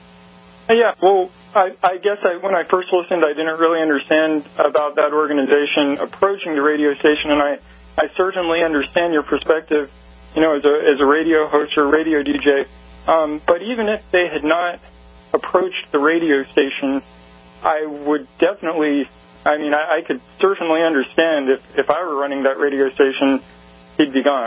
Yeah, well, I, I guess I, when I first listened, I didn't really understand about that organization approaching the radio station, and I, I certainly understand your perspective, you know, as a as a radio host or radio D J. Um, but even if they had not approached the radio station, I would definitely, I mean, I, I could certainly understand if, if I were running that radio station, he'd be gone.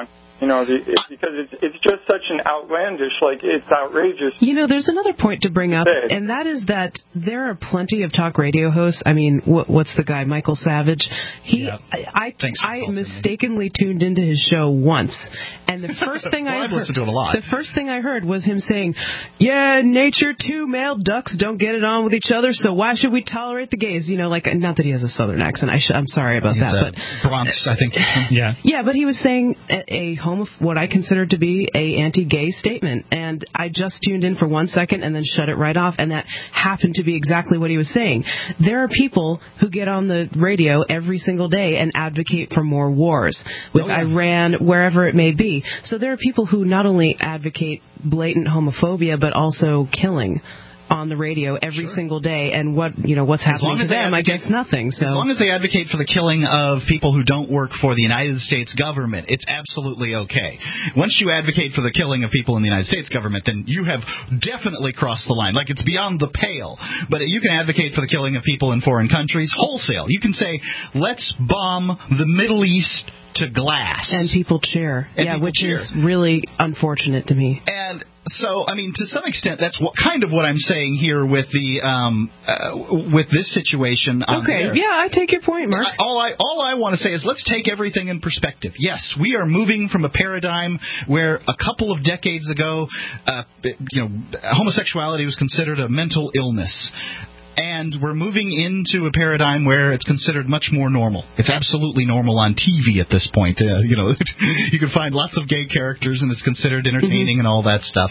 You know, the, it, because it's it's just such an outlandish, like it's outrageous. You know, there's another point to bring up, and that is that there are plenty of talk radio hosts. I mean, what, what's the guy, Michael Savage? He, yeah. I, I, I mistakenly tuned into his show once, and the first thing well, I I've heard, listened to it a lot. The first thing I heard was him saying, "Yeah, nature too. Male ducks don't get it on with each other, so why should we tolerate the gays?" You know, like not that he has a southern accent. I sh- I'm sorry about He's that, but Bronx, I think. yeah, yeah, but he was saying a, a homo, what I consider to be a anti-gay statement, and I just tuned in for one second and then shut it right off, and that happened to be exactly what he was saying. There are people who get on the radio every single day and advocate for more wars with oh, yeah. Iran, wherever it may be. So there are people who not only advocate blatant homophobia, but also killing on the radio every sure. single day, and what you know what's happening to them, I guess nothing. So. As long as they advocate for the killing of people who don't work for the United States government, it's absolutely okay. Once you advocate for the killing of people in the United States government, then you have definitely crossed the line. Like, it's beyond the pale. But you can advocate for the killing of people in foreign countries wholesale. You can say, let's bomb the Middle East to glass. And people cheer. And yeah, people which cheer. is really unfortunate to me. And so, I mean, to some extent, that's what, kind of what I'm saying here with the um, uh, with this situation. On okay, there. yeah, I take your point, Mark. I, all I all I want to say is let's take everything in perspective. Yes, we are moving from a paradigm where a couple of decades ago, uh, you know, homosexuality was considered a mental illness. And we're moving into a paradigm where it's considered much more normal. It's absolutely normal on T V at this point. Uh, you know, you can find lots of gay characters, and it's considered entertaining mm-hmm. and all that stuff.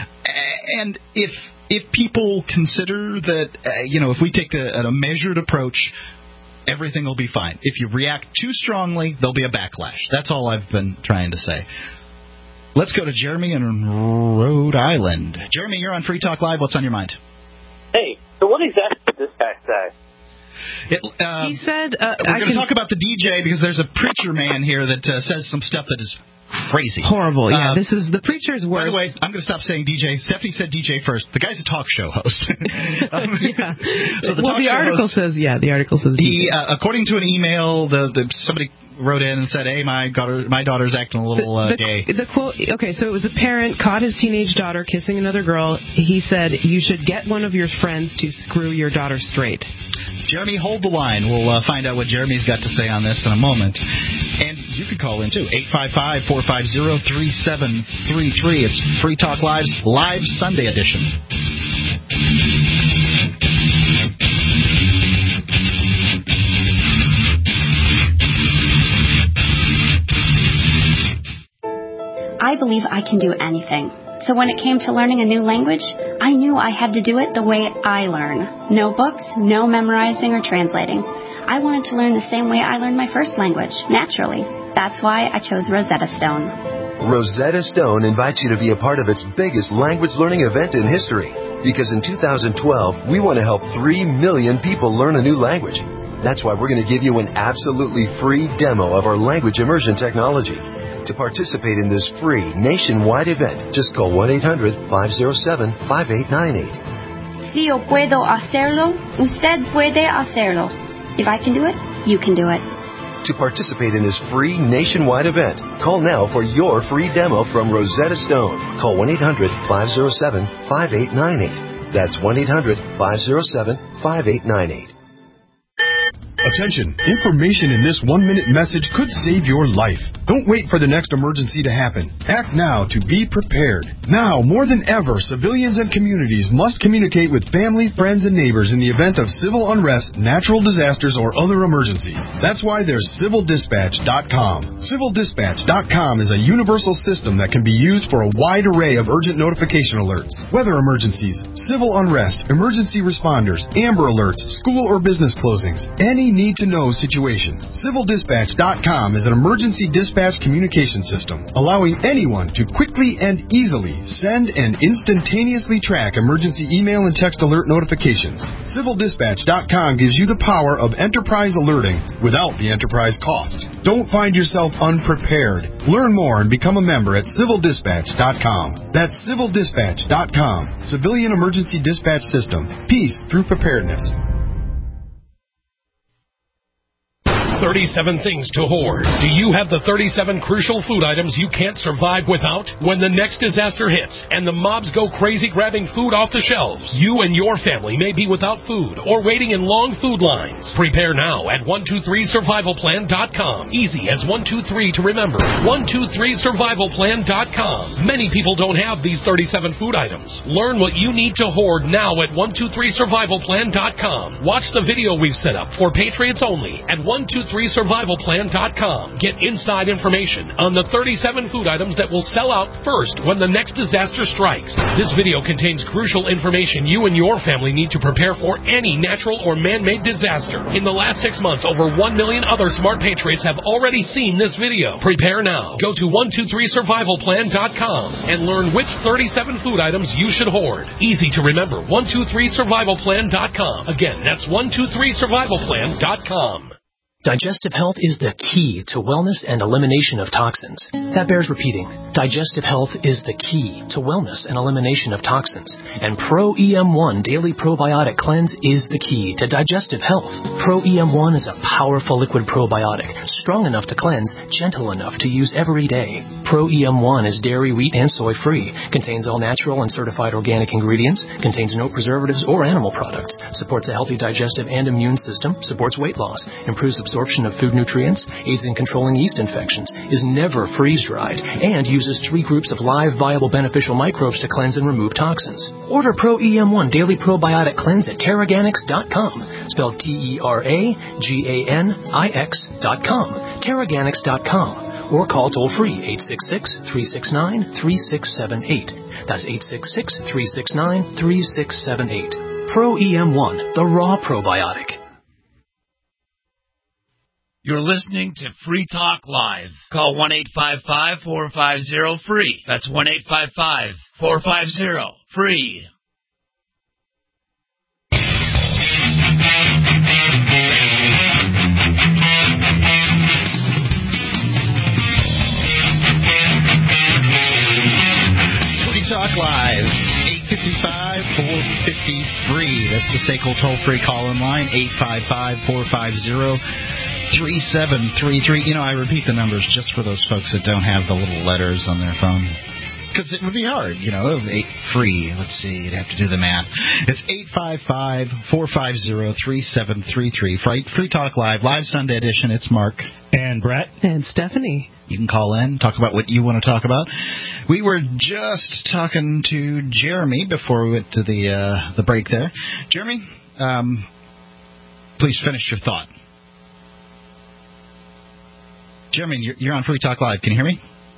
And if if people consider that, uh, you know, if we take a, a measured approach, everything will be fine. If you react too strongly, there'll be a backlash. That's all I've been trying to say. Let's go to Jeremy in Rhode Island. Jeremy, you're on Free Talk Live. What's on your mind? Hey. So what exactly did this guy say? It, uh, he said... Uh, we're going to can... talk about the D J because there's a preacher man here that uh, says some stuff that is crazy. Horrible, yeah. Uh, this is the preacher's worst. By the way, I'm going to stop saying D J. Stephanie said D J first. The guy's a talk show host. um, yeah. So the well, talk the show article host, says, yeah, the article says he, uh, according to an email, the, the somebody... wrote in and said, hey, my daughter, my daughter's acting a little uh, the, the, gay. The quote, okay, so it was a parent caught his teenage daughter kissing another girl. He said, you should get one of your friends to screw your daughter straight. Jeremy, hold the line. We'll uh, find out what Jeremy's got to say on this in a moment. And you can call in, too, eight five five, four five zero, three seven three three. It's Free Talk Live's Live Sunday edition. I believe I can do anything. So when it came to learning a new language, I knew I had to do it the way I learn. No books, no memorizing or translating. I wanted to learn the same way I learned my first language, naturally. That's why I chose Rosetta Stone. Rosetta Stone invites you to be a part of its biggest language learning event in history. Because in two thousand twelve, we want to help three million people learn a new language. That's why we're going to give you an absolutely free demo of our language immersion technology. To participate in this free nationwide event, just call one eight hundred, five oh seven, five eight nine eight. Si yo puedo hacerlo, usted puede hacerlo. If I can do it, you can do it. To participate in this free nationwide event, call now for your free demo from Rosetta Stone. Call one eight hundred, five oh seven, five eight nine eight. That's one eight hundred, five oh seven, five eight nine eight. Attention! Information in this one-minute message could save your life. Don't wait for the next emergency to happen. Act now to be prepared. Now, more than ever, civilians and communities must communicate with family, friends, and neighbors in the event of civil unrest, natural disasters, or other emergencies. That's why there's civil dispatch dot com. civil dispatch dot com is a universal system that can be used for a wide array of urgent notification alerts, weather emergencies, civil unrest, emergency responders, Amber Alerts, school or business closings, any need-to-know situation. civil dispatch dot com is an emergency dispatch communication system, allowing anyone to quickly and easily send and instantaneously track emergency email and text alert notifications. civil dispatch dot com gives you the power of enterprise alerting without the enterprise cost. Don't find yourself unprepared. Learn more and become a member at civil dispatch dot com. That's civil dispatch dot com. Civilian Emergency Dispatch System. Peace through preparedness. thirty-seven things to hoard. Do you have the thirty-seven crucial food items you can't survive without? When the next disaster hits and the mobs go crazy grabbing food off the shelves, you and your family may be without food or waiting in long food lines. Prepare now at one two three survival plan dot com. Easy as one two three to remember. one two three survival plan dot com. Many people don't have these thirty-seven food items. Learn what you need to hoard now at one two three survival plan dot com. Watch the video we've set up for Patriots only at one two three survival plan dot com. Get inside information on the thirty-seven food items that will sell out first when the next disaster strikes. This video contains crucial information you and your family need to prepare for any natural or man-made disaster. In the last six months, over one million other smart patriots have already seen this video. Prepare now. Go to one two three survival plan dot com and learn which thirty-seven food items you should hoard. Easy to remember. one two three survival plan dot com. Again, that's one two three survival plan dot com. Digestive health is the key to wellness and elimination of toxins. That bears repeating. Digestive health is the key to wellness and elimination of toxins. And Pro E M one Daily Probiotic Cleanse is the key to digestive health. Pro E M one is a powerful liquid probiotic, strong enough to cleanse, gentle enough to use every day. Pro E M one is dairy, wheat, and soy-free, contains all natural and certified organic ingredients, contains no preservatives or animal products, supports a healthy digestive and immune system, supports weight loss, improves absorption of food nutrients, aids in controlling yeast infections, is never freeze-dried, and uses three groups of live, viable, beneficial microbes to cleanse and remove toxins. Order Pro E M one Daily Probiotic Cleanse at Terraganics dot com, spelled T E R A G A N I X dot com, Terraganics dot com, or call toll-free eight six six, three six nine, three six seven eight. That's eight six six, three six nine, three six seven eight. Pro E M one, the raw probiotic. You're listening to Free Talk Live. Call one eight five five, four five zero, free. That's one eight five five, four five zero, free. Free Talk Live. eight five five, four five three. That's the S A C L toll-free call-in line, eight five five, four five zero, three seven three three. You know, I repeat the numbers just for those folks that don't have the little letters on their phone. Because it would be hard, you know, eight free. Let's see, you'd have to do the math. It's eight five five, four five zero, three seven three three. Free, Free Talk Live, live Sunday edition. It's Mark. And Brett. And Stephanie. You can call in, talk about what you want to talk about. We were just talking to Jeremy before we went to the uh, the break there. Jeremy, um, please finish your thought. Jeremy, you're, you're on Free Talk Live. Can you hear me?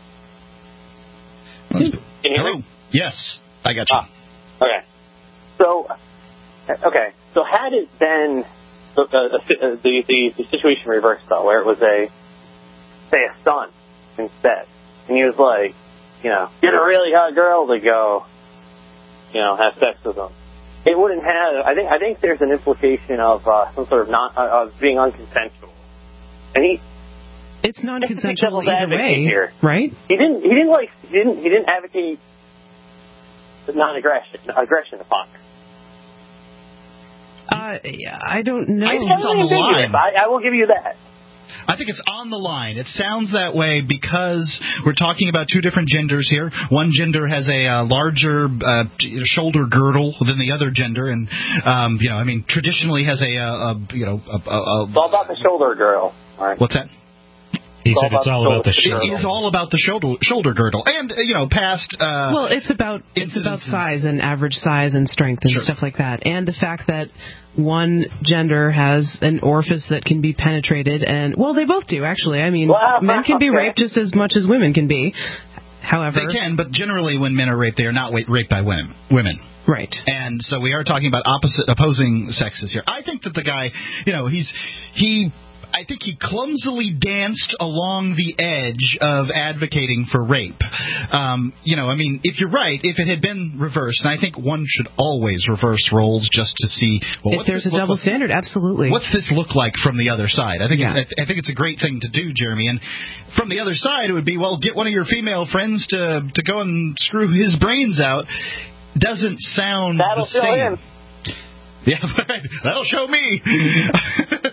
Let's, Can you hear hello. me? Yes, I got you. Ah, okay. So, okay. So had it been the, the, the, the, the situation reversed, though, where it was a, say, a son instead, and he was like, you know, get a really hot girl to go, you know, have sex with him. It wouldn't have. I think. I think there's an implication of uh, some sort of non uh, of being unconsensual, and he. It's non-consensual either way, here. Right? He didn't. He didn't like. He didn't. He didn't advocate non-aggression. Aggression upon her. Uh, yeah, I don't know. I, it's on the line. I, I will give you that. I think it's on the line. It sounds that way because we're talking about two different genders here. One gender has a uh, larger uh, shoulder girdle than the other gender, and um, you know, I mean, traditionally has a, uh, a you know, a, a, a, it's all about the shoulder girdle. All right. What's that? He it's said it's all about the shoulder. It is all about the shoulder shoulder girdle, and uh, you know, past. Uh, well, it's about it's about size and average size and strength and sure. stuff like that, and the fact that one gender has an orifice that can be penetrated, and well, they both do actually. I mean, well, men can be okay. raped just as much as women can be. However, they can, but generally, when men are raped, they are not raped by women. Women. Right. And so we are talking about opposite opposing sexes here. I think that the guy, you know, he's he. I think he clumsily danced along the edge of advocating for rape. Um, you know, I mean, if you're right, if it had been reversed, and I think one should always reverse roles just to see. Well, if there's a double like, standard, absolutely. What's this look like from the other side? I think yeah. it's, I think it's a great thing to do, Jeremy. And from the other side, it would be, well, get one of your female friends to to go and screw his brains out. Doesn't sound That'll the same. Show him. Yeah, that'll show me.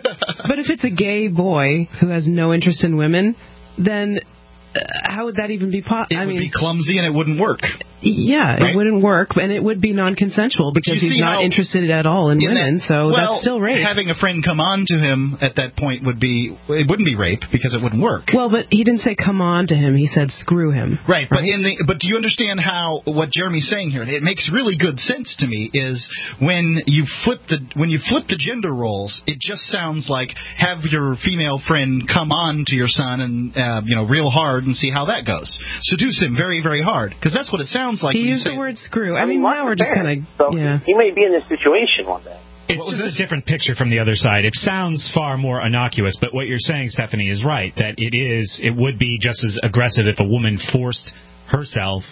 But if it's a gay boy who has no interest in women, then uh, how would that even be possible? It I would mean, be clumsy and it wouldn't work. Yeah, right? It wouldn't work, and it would be non-consensual because You see he's not how- interested at all in, in women, that- so well, that's still rape. Having a friend come on to him at that point would be, it wouldn't be rape because it wouldn't work. Well, but he didn't say come on to him. He said screw him. Right, but in the but do you understand how what Jeremy's saying here? And it makes really good sense to me. Is when you flip the when you flip the gender roles, it just sounds like have your female friend come on to your son and uh, you know real hard and see how that goes. Seduce him very very hard because that's what it sounds like. He when you used say the word screw. I, I mean, mean, now we're Mark's just a kind parent, of so yeah. he may be in this situation one day. It's just a different picture from the other side. It sounds far more innocuous, but what you're saying, Stephanie, is right, that it is, it would be just as aggressive if a woman forced herself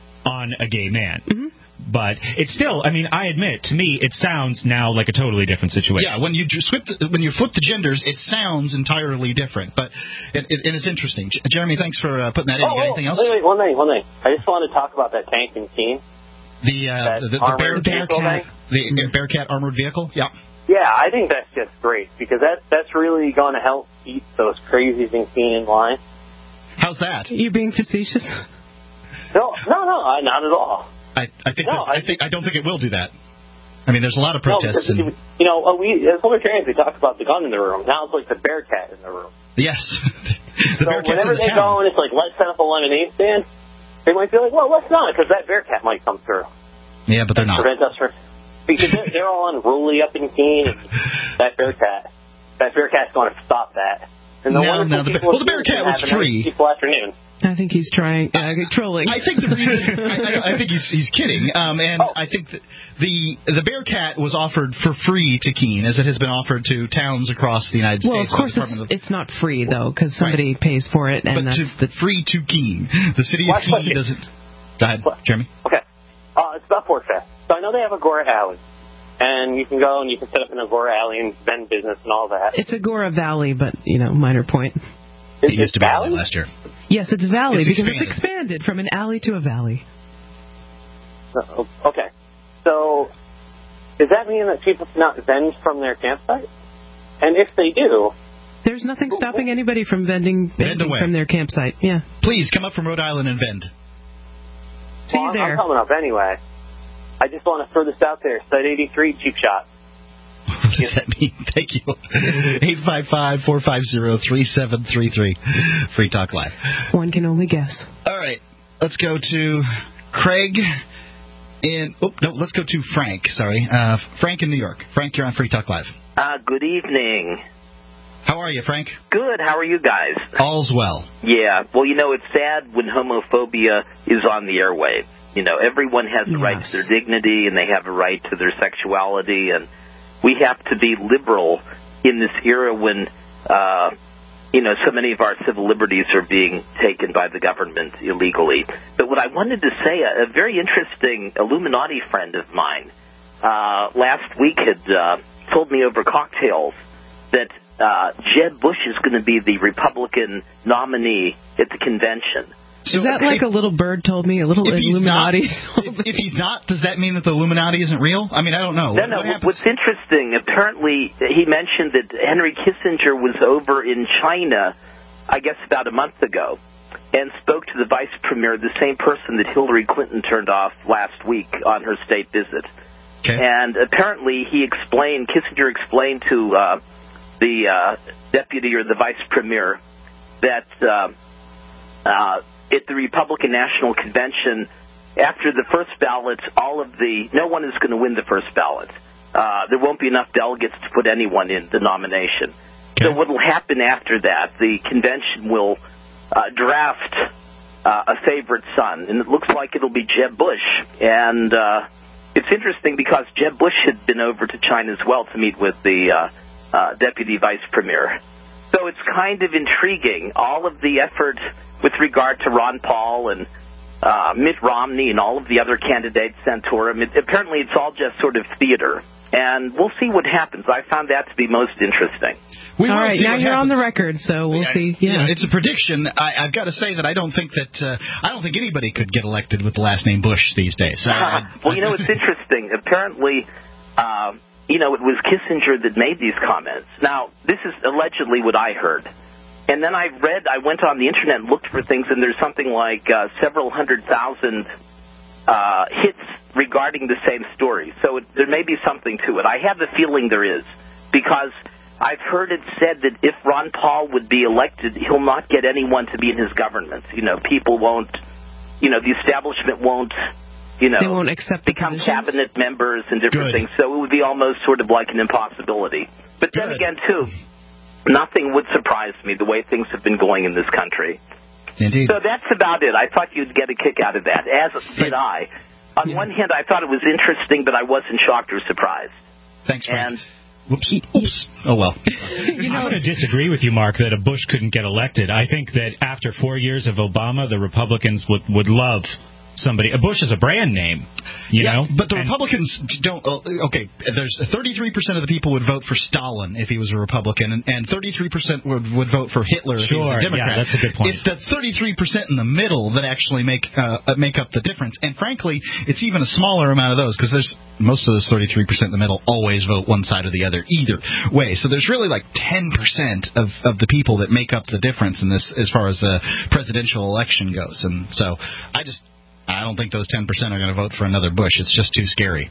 on a gay man. Mm-hmm. But it's still, I mean, I admit, to me, it sounds now like a totally different situation. Yeah, when you just flip the, when you flip the genders, it sounds entirely different. But it, it, it is interesting. J- Jeremy, thanks for uh, putting that in. Oh, You got oh, anything else? Wait, wait, one thing, one thing. I just want to talk about that tank in Keene. The uh, That the, the, the armored bear, vehicle Bearcat, thing? the Bearcat armored vehicle. Yeah. Yeah, I think that's just great because that that's really going to help keep those crazies in Keene in line. How's that? You being facetious? No, no, no, I, not at all. I, I think No, that, I, I- think I don't think it will do that. I mean, there's a lot of No, protests. because, and, you know, uh, we as libertarians we talk about the gun in the room. Now it's like the Bearcat in the room. yes, the So Bearcat's whenever in the they town. go and it's like let's set up a lemonade stand, they might be like, well, let's not because that Bearcat might come through. Yeah, but they're not. Prevent us from because they're, they're all unruly up in Keene. And that Bearcat, that Bearcat's going to stop that. And the No, wonderful no, the- people well, the in Bearcat Keene was have a nice free. peaceful afternoon. I think he's trying, uh, trolling. I think the reason I, I, I think he's he's kidding. Um, and Oh. I think that the the Bearcat was offered for free to Keene, as it has been offered to towns across the United Well, of States. by the course, Department it's, it's not free, though, because somebody pays for it, and but that's to, the... free to Keene. The city of Last Keene question. doesn't. Go ahead, Jeremy. Okay. Uh, it's about Fort Fest. So I know they have Agora Alley. And you can go and you can set up an Agora Alley and vend business and all that. It's Agora Valley, but, you know, minor point. It used to be Valley? last year. Yes, it's Valley, It's because expanded. it's expanded from an alley to a valley. Uh, Okay. So does that mean that people cannot vend from their campsite? And if they do... There's nothing stopping anybody from vending, vending away. from their campsite. Yeah. Please come up from Rhode Island and vend. See well, you I'm, there. I'm coming up anyway. I just want to throw this out there. Site eighty-three, cheap shot. What does that mean? Thank you. eight five five, four five zero, three seven three three. Free Talk Live. One can only guess. All right. Let's go to Craig in... Oh, no, let's go to Frank. Sorry. Uh, Frank in New York. Frank, you're on Free Talk Live. Uh, good evening. How are you, Frank? Good. How are you guys? All's well. Yeah. Well, you know, it's sad when homophobia is on the airwaves. You know, everyone has the right to their dignity, and they have a right to their sexuality, and we have to be liberal in this era when, uh, you know, so many of our civil liberties are being taken by the government illegally. But what I wanted to say, a, a very interesting Illuminati friend of mine uh, last week had uh, told me over cocktails that uh, Jeb Bush is going to be the Republican nominee at the convention. So is that like if, a little bird told me, a little if Illuminati? Not, if, if he's not, does that mean that the Illuminati isn't real? I mean, I don't know. No, no. What what's interesting, apparently he mentioned that Henry Kissinger was over in China, I guess about a month ago, and spoke to the vice premier, the same person that Hillary Clinton turned off last week on her state visit. Okay. And apparently he explained, Kissinger explained to uh, the uh, deputy or the vice premier that... Uh, uh, at the Republican National Convention, after the first ballot, all of the no one is going to win the first ballot. Uh, there won't be enough delegates to put anyone in the nomination. Okay. So what will happen after that? The convention will uh, draft uh, a favorite son, and it looks like it'll be Jeb Bush. And uh, it's interesting because Jeb Bush had been over to China as well to meet with the uh, uh, deputy vice premier. So it's kind of intriguing. All of the effort with regard to Ron Paul and uh, Mitt Romney and all of the other candidates sent to him, it, apparently it's all just sort of theater. And we'll see what happens. I found that to be most interesting. We all right, now you're happens. on the record, so we'll yeah, see. Yeah. You know, it's a prediction. I, I've got to say that I don't think that uh, I don't think anybody could get elected with the last name Bush these days. Uh, well, you know, it's interesting. Apparently, uh, you know, it was Kissinger that made these comments. Now, this is allegedly what I heard. And then I read, I went on the Internet and looked for things, and there's something like uh, several hundred thousand uh, hits regarding the same story. So it, there may be something to it. I have the feeling there is, because I've heard it said that if Ron Paul would be elected, he'll not get anyone to be in his government. You know, people won't, you know, the establishment won't, you know, they won't accept become positions? cabinet members and different Good. things. So it would be almost sort of like an impossibility. But then Good. again, too, nothing would surprise me the way things have been going in this country. Indeed. So that's about it. I thought you'd get a kick out of that, as did I. On Yeah. one hand, I thought it was interesting, but I wasn't shocked or surprised. Thanks, Frank. And Whoops. Oops. Oh, well. You know, I'm going to disagree with you, Mark, that a Bush couldn't get elected. I think that after four years of Obama, the Republicans would, would love somebody. A Bush is a brand name, you yeah, know? But the and Republicans don't. Uh, okay, there's thirty-three percent of the people would vote for Stalin if he was a Republican, and, and thirty-three percent would, would vote for Hitler if sure, he was a Democrat. Yeah, that's a good point. It's the thirty-three percent in the middle that actually make uh, make up the difference. And frankly, it's even a smaller amount of those, because there's most of those thirty-three percent in the middle always vote one side or the other either way. So there's really like ten percent of, of the people that make up the difference in this as far as a presidential election goes. And so I just I don't think those ten percent are going to vote for another Bush. It's just too scary.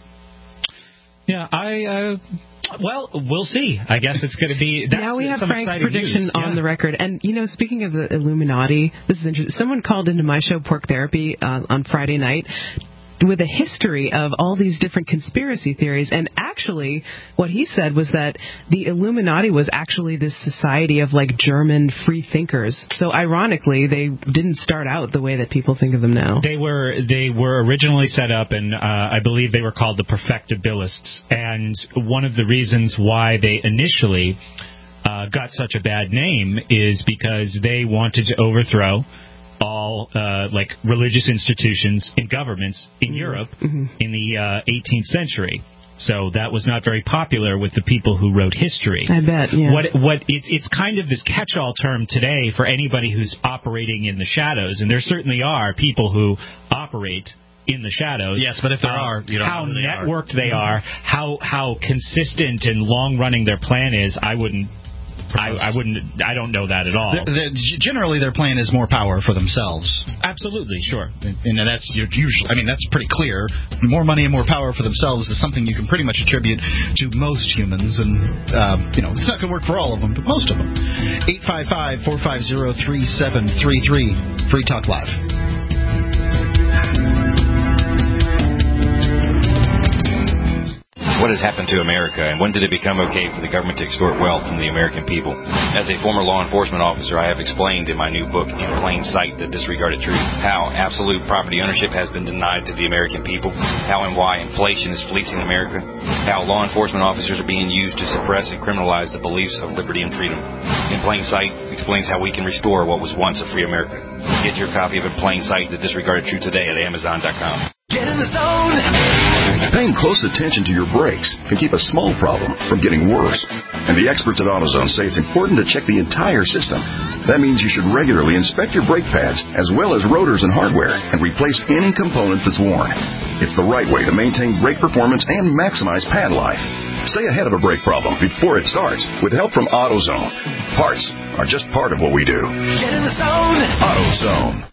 Yeah, I, uh, well, we'll see. I guess it's going to be... That's now we have some Frank's prediction news. on yeah. the record. And, you know, speaking of the Illuminati, this is interesting. Someone called into my show, Pork Therapy, uh, on Friday night, with a history of all these different conspiracy theories. And actually, what he said was that the Illuminati was actually this society of, like, German free thinkers. So, ironically, they didn't start out the way that people think of them now. They were they were originally set up, and uh, I believe they were called the Perfectibilists. And one of the reasons why they initially uh, got such a bad name is because they wanted to overthrow all uh, like religious institutions and governments in mm-hmm. Europe mm-hmm. in the uh, eighteenth century. So that was not very popular with the people who wrote history. I bet. Yeah. What what it's it's kind of this catch-all term today for anybody who's operating in the shadows, and there certainly are people who operate in the shadows. Yes, but if there uh, are, you don't how know who they networked are. they are, how how consistent and long-running their plan is, I wouldn't. I, I wouldn't. I don't know that at all. The, the, generally, their plan is more power for themselves. Absolutely, sure. And, and that's usually. I mean, that's pretty clear. More money and more power for themselves is something you can pretty much attribute to most humans, and uh, you know, it's not going to work for all of them, but most of them. Eight five five four five zero three seven three three. Free Talk Live. What has happened to America, and when did it become okay for the government to extort wealth from the American people? As a former law enforcement officer, I have explained in my new book, In Plain Sight, The Disregarded Truth, how absolute property ownership has been denied to the American people, how and why inflation is fleecing America, how law enforcement officers are being used to suppress and criminalize the beliefs of liberty and freedom. In Plain Sight explains how we can restore what was once a free America. Get your copy of In Plain Sight, The Disregarded Truth today at amazon dot com. Get in the zone! Paying close attention to your brakes can keep a small problem from getting worse. And the experts at AutoZone say it's important to check the entire system. That means you should regularly inspect your brake pads as well as rotors and hardware and replace any component that's worn. It's the right way to maintain brake performance and maximize pad life. Stay ahead of a brake problem before it starts with help from AutoZone. Parts are just part of what we do. Get in the zone! AutoZone.